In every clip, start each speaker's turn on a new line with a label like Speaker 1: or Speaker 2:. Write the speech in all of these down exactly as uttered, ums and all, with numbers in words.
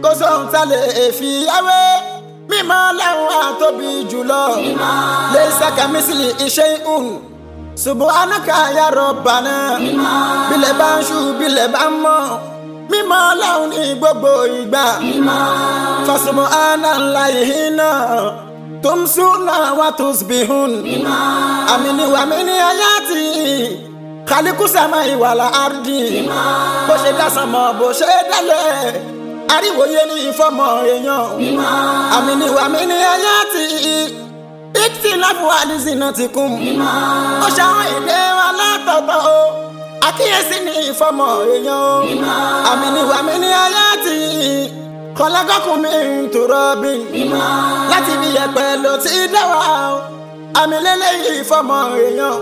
Speaker 1: kó sóhun tá lè fi yáwé mímọ́ láwọn àtóbi jùlọ lè sàkàmísìlì iṣẹ́ ìhùn subhanaka ya rabbana bílẹ̀ bá ń ṣú bílẹ̀ bá ń mọ́ mímọ́ láwọn ní gbogbo ìgbà fa subhanallahi hina tumsuna wa tusbihun amini wa mini ayati khaliqu samai wal ardi bó ṣe dá sánmọ̀ bó ṣe dálẹ̀ ariwoye ní ìfọmọ èèyàn amini wa mini ayati ìtì láfù àdìsínà ti kún ó ṣàwọn èdè wa látọ̀tọ̀ o àkíyèsí ní ìfọmọ èèyàn amini wa mini ayati kọlágọ́kùn mi ń tòrọ bí láti bí ẹ̀pẹ̀ ló ti dáwà àmì lélẹ́yìn ìfọmọ èèyàn.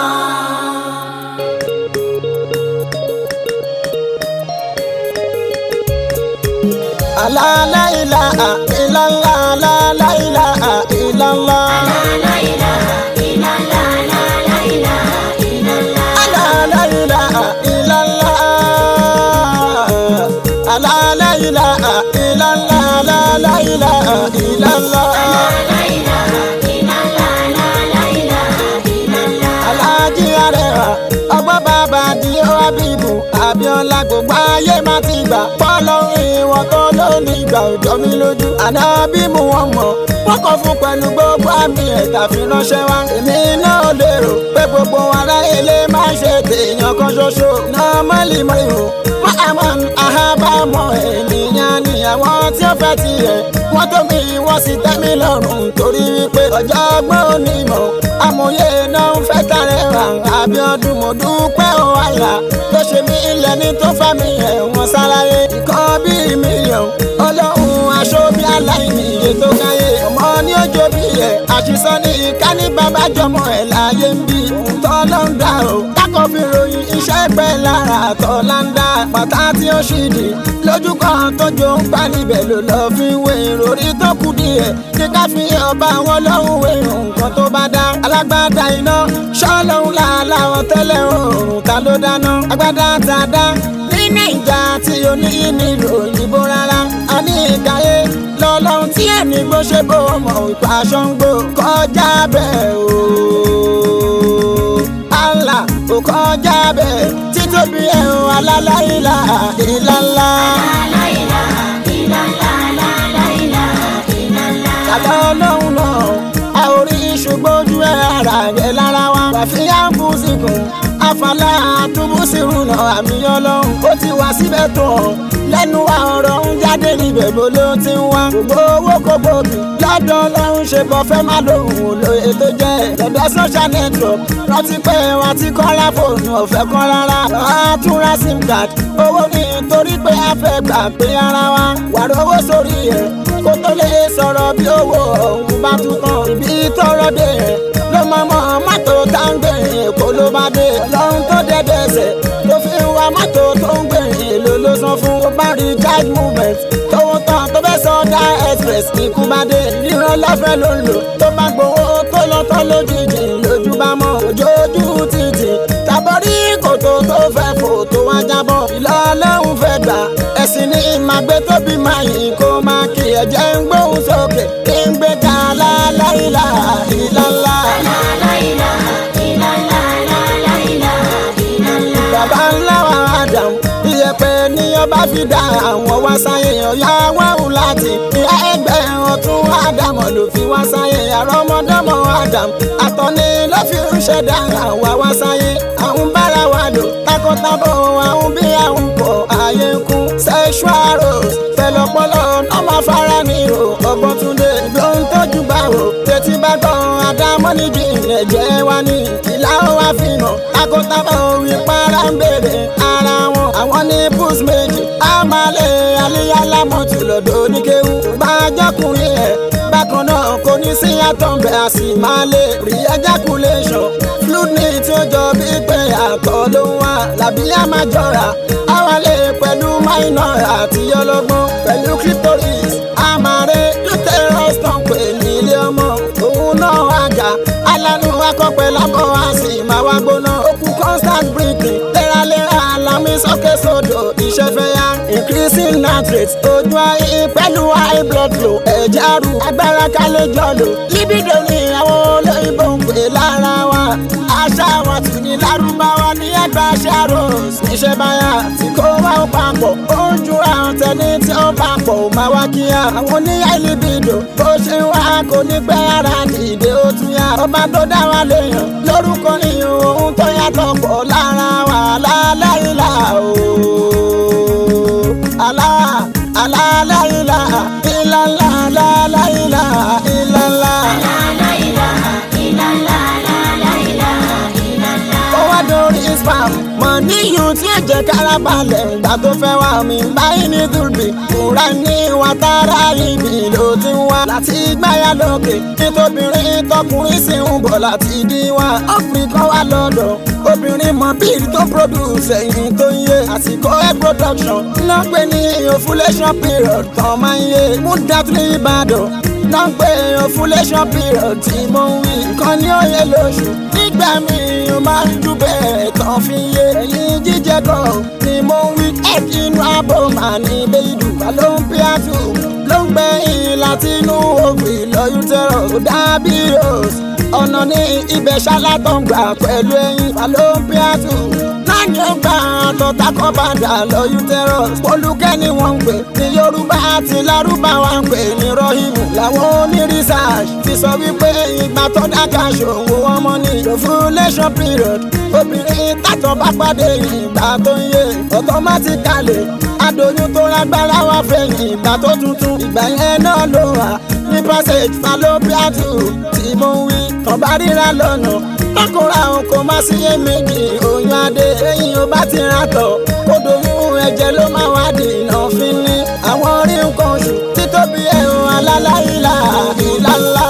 Speaker 1: La ilaha illallah, la ilaha illallah, la ilaha illallah, la ilaha illallah, la ilaha illallah, la ilaha illallah, la ilaha illallah, Alhaji Arewa ọgbọ́ bàbá di Habibu Abíọ́lá gbogbo ayé má ti gbà fọ́lọ́run ìwọ̀n tó lónìí ìgbà òjò mi lójú Ànábì Muhammad wọ́n kọ́ fún pẹ̀lú gbogbo àmì ẹ̀ta fi ránṣẹ́ wá èmi náà lérò pé gbogbo ará ilé máa ṣe tèèyàn kan ṣoṣo náà mọ́lì mọ́ ìhò wọ́n àmọ́ àhábàmọ́ ènìyàn ni àwọn tí ó fẹ́ tiẹ̀ wọ́n tó mi wọ́n sì tẹ́ mi lọ́rùn torí wípé ọjọ́ ọgbọ́n onímọ̀ amòye náà ń fẹ́ kárẹ̀wà Abíọ́dún mo dúpẹ́ o àlà tó ṣe mí ilẹ̀ ní tó fà mí ẹ̀wọ̀n sáláyé nǹkan bíi mílíọ̀n ọlọ́run aṣọ bí aláìní iye tó káyé ọmọ ní ọjọ́ bí ẹ̀ àṣìṣọ́ ní ìka ní bàbá jọmọ ẹ̀ láyé ń bí tọ́ ló ń dà o kákọ́ fi ròyìn iṣẹ́ pẹ́ lára àtọ̀ láńdá pàtà tí ó ṣì dì lójú kan tó jó ń pa níbẹ̀ ló lọ́ọ́ fi wé ìròrí tó kù díẹ̀ ní ká fi ọba wọn lọ́hùn wé nǹkan tó bá dá alágbádá iná ṣọ́lọ́hún làláwọ̀ tẹ́lẹ̀ òòrùn ta ló dáná agbádá tá a dá ní Nàìjà tí ó ní nílò òyìnbó rárá a ní ìkàyé lọ́lọ́hún tí ẹni gbó ṣe bó mọ̀ ìpa aṣọ ń gbó kọjá bẹ́ẹ̀ o Allah ò kọjá bẹ́ẹ̀ títóbi ẹ̀hún alálàílà ìlàlá. Kàtà ọlọ́run náà a ò rí ṣùgbọ́n ẹ̀ ara rẹ̀ lára wa wàfíà ń bú síkùn àfàlà àtúbùsírù náà àmì ọlọ́run ó ti wá síbẹ̀ tó hàn lẹ́nu wa ọ̀rọ̀ ń jáde níbẹ̀ bó ló ti ń wá gbogbo owó kò gbòógì lọ́dọ̀ ọlọ́run ṣe bọ́ fẹ́ má lòun ò lóye tó jẹ́ lọ́dọ̀ social network rántí pé wọ́n ti kọ́ra fóònù ọ̀fẹ́ kan rárá àtúnra sim card owó ní torí pé a fẹ́ gbà pé ara wa wà lówó sórí ẹ̀ kó tó lè sọ̀rọ̀ bí owó ọ̀hún bá tún tán ibi tọrọ dé ẹ̀ ló mọ̀ mọ́ mọ́tò tá ń gbé èkó ló bá dé ọlọ́run tó dẹ́dẹ́ ẹsẹ̀ ló fi ń wa mọ́tò tó ń gbé èlò ló san fún ó bá rí charge movement tówó tán tó fẹ́ sọ dá express ikú bá dé ríran lọ́fẹ́ ló ń lò tó bá gbowó tó lọ tán lójijì lójú bá mọ́ ojójú títì tàbọ̀rí kòtò tó fẹ́ fò tó wá jábọ̀ ìlọ́lọ́hún fẹ́ gbà ẹ̀sìn ní ìmàgbé tóbi máa yìn kó máa kí ẹ̀jẹ̀ ń gbóhùn sókè kí ń gbé ká láláìlà ìlàlá. Bàbá ńlá wa Adam iyẹ̀pẹ̀ ni ọba fi dá àwọn wá sáyé ọ̀yá wáhùn láti ìyá ẹgbẹ́ ọ̀tún Ádámọ̀ ló fi wá sáyé àrọ́mọdọ́mọ Adam àtọ́ni ló fi ń ṣẹ̀dá àwa wá sáyé àwọn bára wa lò takọtabo àwọn bí àwọn pọ̀ ayé ń kú sexual rose pẹ̀lọpọlọ ọmọ afárá ni o ọgbọ́n túnde ló ń tọ́jú báwo tètè bá gbọ́n Ádámọ̀ nídìí ilẹ̀ jẹ́ wá ní ìlà wa fi hàn takọtabo ìpara ń bèrè ara wọn àwọn ní bus méjì àmàlẹ́ àlíyálámọ̀tì lọ́dọ̀ oníkéwù bá jọkùnrin ẹ̀ bákan náà kò ní sí àtọ̀nbẹ̀ àsì máa lè rí ejaculation fluid ní tí ó jọ bí pé àtọ̀ ló ń wá làbí àmàjọra àwálé pẹ̀lú minor àti ọlọ́gbọ́n pẹ̀lú clitoris àmàrè uterus tán pè ní ilé ọmọ òun náà àjà alánú akọ́pẹ́ lákọ́ àsì máa wá gbóná ó kú constant breathing léraléra alámi sókè sódò ìṣẹ́fẹ́ yá increase medicine nitrate ojú ayé pẹ̀lú high blood flow ẹ̀jẹ̀ àrùn agbára kálẹ̀ jọ̀lò libido ni àwọn olóyìnbó ń pè lára wa àṣà wọn tún ní lárúbáwá ní ẹgbẹ́ àṣà rose níṣẹ́ báyà tí kò wá ó papọ̀ ó ń ju àwọn tẹni tí ó papọ̀ ó máa wá kíá àwọn oníyà libido bó ṣe wá kò ní pẹ́ ara dìde ó tún yá ọba tó dá wa léèyàn lórúkọ ìyún ohun tó yàtọ̀ pọ̀ lára wa láláìlà ooo alá alá láìlà ìlàlá láìlà ìlàlá. Islam mọ̀ níyùn tí ẹ̀jẹ̀ kára balẹ̀ ìgbà tó fẹ́ wá mi báyìí ní dùbì kúrá ní wàtárà ibi ló ti ń wá láti gbáyà lókè nítòbìnrin tọkùnrin sì ń bọ̀ láti dí wá ọkùnrin kan wá lọ́dọ̀ obìnrin mọ̀ bíi tó produce ẹ̀yìn tó ń yé àsìkò egg production náà pé ní ovulation period kan máa ń yé mú dátìlì ìbàdàn náà pé ovulation period tí mo ń wí nǹkan ní òye lóṣù nígbà míì ó máa ń dún bẹ́ẹ̀ tán fi yé ẹ̀yìn jíjẹ kan ni mo ń wí egg inú abọ́ màá ní bẹ́ẹ̀dù ló ń pí àtù ló ń gbẹ̀yìn láti inú ovary lọ uterus ó dàbí rose ọ̀nà ní ibẹ̀ ṣálátàn gbà pẹ̀lú ẹ̀yìn fallopian tube náà ni ó gbà tọ́ta kọ́ padà lọ uterus olùkẹ́ ni wọ́n ń pè ní Yorùbá àti Lárúbáwá ń pè ní rọ́hìmù làwọn oní research fi sọ wípé ìgbà tó dáká ṣòwò ọmọ ní ovulation period obìnrin tàtọ̀ bá pàdé ìgbà tó ń yé automatically adóyún tó lágbára wá fẹ̀yìn ìgbà tó tuntun ìgbà yẹn náà ló wà ní passage fallopian tube tí mo ń wí tán bá ríra lọ́nà tọkùnrin àwọn kò má sí iyèméjì oyún adé lẹ́yìn ó bá ti rà tọ̀ kó doyún ẹ̀jẹ̀ ló máa wá dènà fi ní àwọn orí nǹkan oṣù títóbi ẹ̀hún alálàyílà ìlàlá.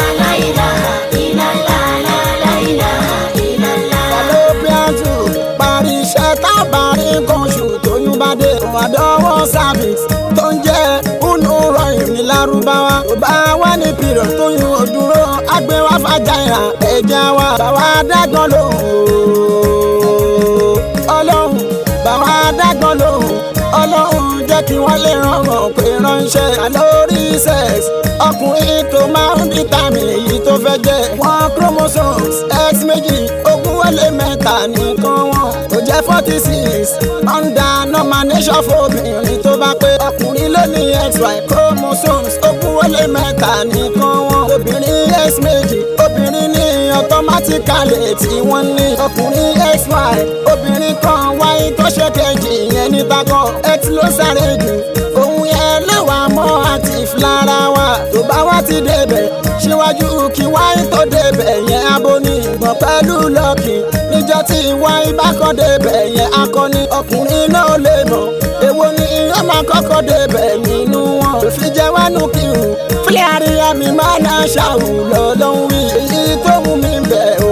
Speaker 1: fallopian tube parí iṣẹ́ tábà rí nǹkan oṣù tóyún bá dé ìwádọ́wọ́ service tó ń jẹ́ unu rọyìn ní Lárúbáwá tó bá wà ní period tóyún òdúró agbéwá fàjáìrà ẹ̀jẹ̀ wa bàwá dágbọ́n lóhùn ọlọ́run bàwá dágbọ́n lóhùn ọlọ́run jẹ́ kí wọ́n lè rọrùn pé ránṣẹ́ lórí sex ọkùnrin tó máa ń dìtàmì èyí tó fẹ́ jẹ́ wọ́n chromosomes x méjì ogún wọlé mẹ́ta nìkan wọn kò jẹ́ forty six under nomination fóbìnrin tó bá pé ọkùnrin ló ní xy chromosomes ogún wọlé mẹ́ta nìkan wọn obìnrin x méjì obìnrin ní automatically tí wọ́n ní ọkùnrin xy obìnrin kan wáyé tó ṣe kejì yẹn ní takọ x ló sáré jù òun yẹn lẹ́wàá mọ́ active lára wa tó bá wá ti débẹ̀ síwájú kí wáyé tó débẹ̀ yẹn abóní ìgbọ̀n pẹ̀lú lọ́ọ̀kì níjọ́ tí wáyé bá kọ́ débẹ̀ yẹn akọni ọkùnrin náà lè mọ̀ èwo ni ó máa kọ́kọ́ débẹ̀ nínú wọn tó fi jẹ́ wánú kírun fílẹ̀ àríyá mi máa ná ṣàwù lọ́lọ́hún wí èyí tó mú mi bẹ̀ o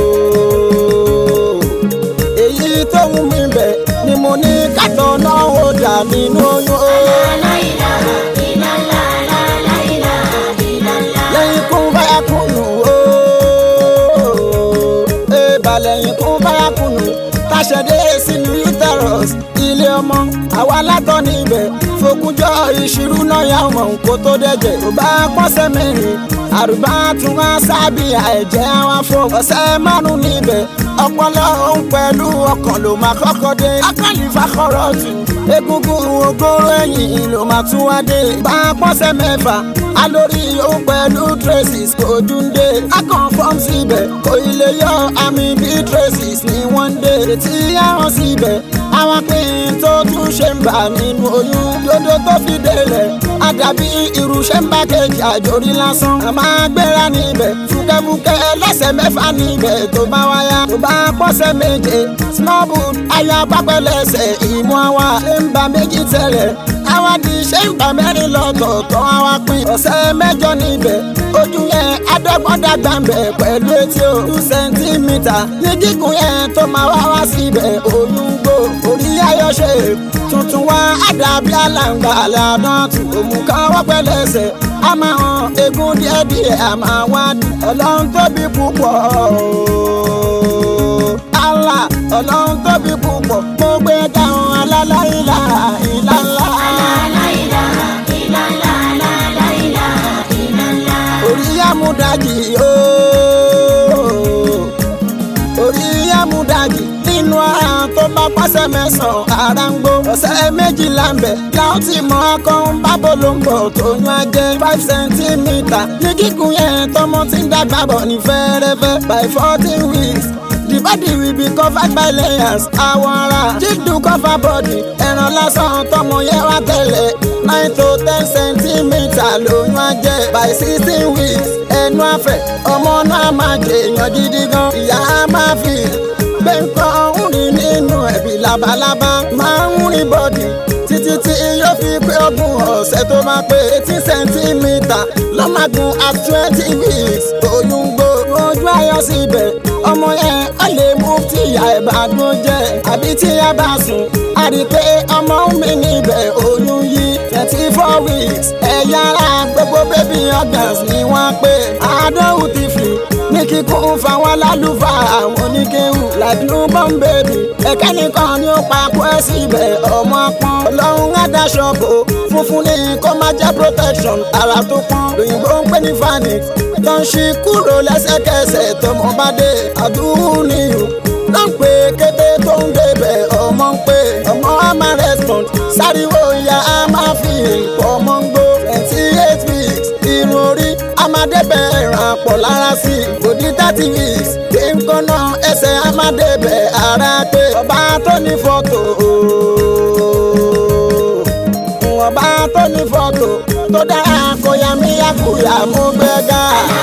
Speaker 1: èyí tó mú mi bẹ̀ ni mo ní kàtọ́ náà ó dà nínú oyún o. lẹ́yìn kún báyà kùnú o lẹ́yìn kún báyà kùnú táṣẹ̀dé sínú uterus ilé ọmọ àwa látọ̀ níbẹ̀ fogúnjọ́ ìṣirú náà yà wọ̀n kó tó dẹ̀jẹ̀ tó bá pọ́sẹ̀ mẹ́rin àrùbá tún wá sábìyà ẹ̀jẹ̀ àwọn fún ọ̀sẹ̀ márùn-ún níbẹ̀ ọpọlọ òun pẹ̀lú ọkàn ló máa kọ́kọ́ dé akọ́lìfà kọ́rọ̀ tù egungun ògóró ẹ̀yìn ló máa tún wá dé bá pọ́sẹ̀ mẹ́fà alórí òun pẹ̀lú traces kò dúndé akọ̀nfọ́m síbẹ̀ kò ilé yọ àmì bí traces ní wọ́n dé tí àwọn síbẹ̀ àwọn pín tó tún ṣe ń bà nínú oyún dodo tó fi délẹ̀ àdàbí irúṣẹ́ ń bá kejì àjòrí lásán àmọ́ agbéra níbẹ̀ fúkẹ́fúkẹ́ lẹ́sẹ̀ mẹ́fà níbẹ̀ tó bá wáyà tó bá pọ́sẹ̀ méje small boot ayọ̀ apápẹ́lẹ́sẹ̀ ìmú àwa ṣe ń ba méjì tẹ̀lẹ̀ àwa di ṣe ń bà mẹ́rin lọ́tọ̀ọ̀tọ̀ àwa pín ọ̀sẹ̀ mẹ́jọ níbẹ̀ ojú yẹn adọ́gbọ́n dàgbà ń bẹ̀ pẹ̀lú etí o two centimetre ní gígùn yẹn tó máa wá wá síbẹ̀ oyún gbò orí ayọ̀ ṣe tuntun wá àdàbí àlàǹgbà àlàdán tù òmùká wọ́pẹ́ lẹ́sẹ̀ a máa hàn egun díẹ̀díẹ̀ a máa wá ọlọ́run tóbi púpọ̀ Allah ọlọ́run tóbi púpọ̀ mo gbé dáhùn alálàyílà ìlàlá. nínú ara tó bá pàṣẹ mẹ́sàn-án ara ń gbó ọ̀sẹ̀ méjìlá ń bẹ̀ láwọn tí mọ akọ́hún bábò ló ń bọ̀ tó yún ajẹ́ five centimetre ní gígùn yẹn tọmọ tí ń dàgbà bọ̀ ní fẹ́rẹ́fẹ́ by fourteen weeks. The body will be covered by layers. Àwọn ara jíjù cover body. Ẹran lásán tọmọ yẹn wá tẹ́lẹ̀. Nine to ten centimetre lóyún ajẹ́. By sixteen weeks. Ẹnu àfẹ́ ọmọ náà máa jẹ èèyàn gidi gan. Ìyá á máa fi gbé nǹkan ń rìn nínú ẹ̀bí labalábá. Máa ń rìn bọ́dì títí tí yóò fi pé ogún ọ̀sẹ̀ tó máa pé eighteen centimetre. Lọ́màgùn at twenty weeks. Oyún gbó ojú ayọ̀ síbẹ̀. Ọmọ yẹn ó lè mú tí ìyá ẹ̀ bá dún jẹ́ àbí tí a bá sùn a rí i pé ọmọ mi níbẹ̀ oyún yìí twenty four weeks ẹ̀yà ara gbogbo baby organs ni wọ́n pé àádọ́wù ti fi ní kíkún fáwọn lálùfáà àwọn oníkéwù like newborn baby ẹ̀kẹ́ nìkan ni ó pa kú ẹ̀ síbẹ̀ ọmọ pọ́n ọlọ́run àdáṣọ bò funfun ní kó má jẹ́ protection ara tó pọ́n lóyìnbó ń pè ní fanix tó ń ṣí kúrò lẹ́sẹ̀kẹsẹ̀ tọmọ bá dé àdúrú nìyó ló ń pè kété tó ń débẹ̀ ọmọ ń pè ọmọ á máa respond sáríwó ìyá á máa fi ọmọ ń gbó twenty eight weeks irun orí á máa débẹ̀ ràn pọ̀ lára sí i bòdì thirty weeks kí n kọ́nà ẹsẹ̀ á máa débẹ̀ ara pé ọba tó ní fọ́tò ọba tó ní fọ́tò tó dára kó yá mi yá kúyà mú gbẹ́gà.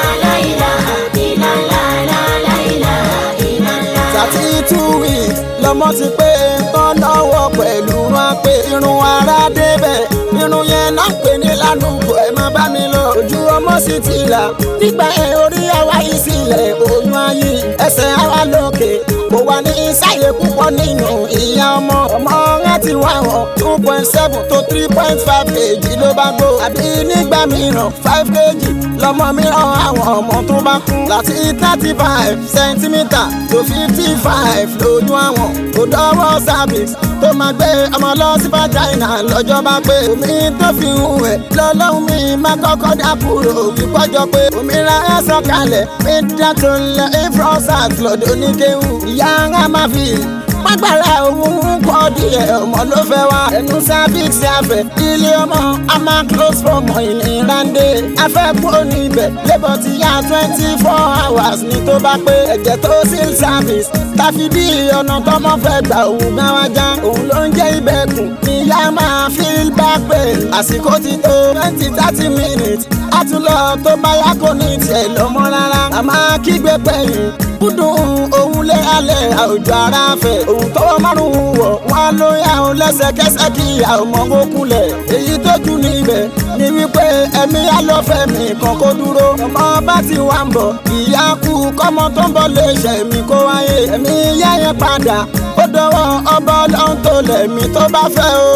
Speaker 1: thirty-two weeks lọmọ ti pé tán lọ́wọ́ pẹ̀lú wọn pé irun ara débẹ̀ irun yẹn náà pè ní lánàá ẹ má bá mi lọ ojú ọmọ sì ti là nígbà yẹn orí àwa yìí sílẹ̀ oyún ayé ẹsẹ̀ àwa lókè kò wà ní ìsáyè púpọ̀ nínú ìyá ọmọ ọmọ rẹ ti wá wọn two point seven to three point five kg ló bá gbó àbí nígbà mìíràn five kg lọmọ mìíràn àwọn ọmọ tó bá kú láti thirty five centimetre to fifty five lójú àwọn kò dọ́wọ́ cervix tó máa gbé ọmọ lọ sí vagina lọ́jọ́ bá pé omi tó fi hùn ẹ̀ lọ́lọ́hún mi máa kọ́kọ́ dákúrò wípọ́jọ́ pé òmìnira ẹ̀ sọ̀kalẹ̀ mi dàtò lẹ̀ ifrosat lọ́dọ̀ oníkéwù ìyá ara máa fi pápára òun kọ́ díẹ̀ ọmọ ló fẹ́ wá ẹnu cervix afẹ́ ilé ọmọ a máa close for ọmọ ìnirande afẹ́ kúrò níbẹ̀ labour ti yá twenty four hours ní tó bá pé ẹ̀jẹ̀ tó seal cervix tàfi bí ọ̀nà tọmọ fẹ́ gbà òun gbá wájà òun ló ń jẹ́ ìbẹ̀kùn ìyá máa feel back pain àsìkò ti tó twenty thirty minutes àtúlọ̀ tó bá yá kò ní tiẹ̀ lọ́mọ rárá a máa kígbe pẹ̀yìn kúndùn òun lé alẹ́ àwùjọ ara fẹ́ òun tọwọ́ márùn-ún wọ̀ wọ́n ló yà ó lẹ́sẹ̀kẹsẹ̀ kí ìyá ọmọ kó kúnlẹ̀ èyí tó jù níbẹ̀ ni wípé ẹ̀mí alọ́fẹ́ mi kan kó dúró ọmọ bá ti wà ń bọ̀ ìyá kú kọ́mọ tó ń bọ̀ lè ṣẹ̀ mí kó wáyé ẹ̀mí ìyá yẹn padà ó dọwọ́ ọba ọlọ́run tó lẹ̀mí tó bá fẹ́ o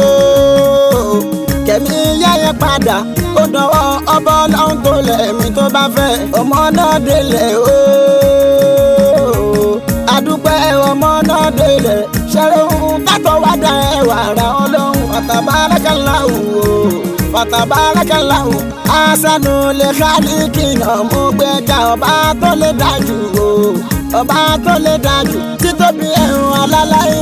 Speaker 1: kẹ̀mí ìyá yẹn padà ó dọwọ́ ọba ọlọ́run tó lẹ̀mí tó bá fẹ́ ọmọ náà délẹ̀ o adúpẹ́ ọmọ náà délẹ̀ ṣẹ́rẹ́ ohun tátọ̀ wá dá ẹwà ra ọlọ́run fatabarakallahu fatabarakallahu asanu lè kálíkì náà mú gbẹ́gà ọba tó lè dájú o ọba tó lè dájú títóbi ẹ̀rùn alálàyé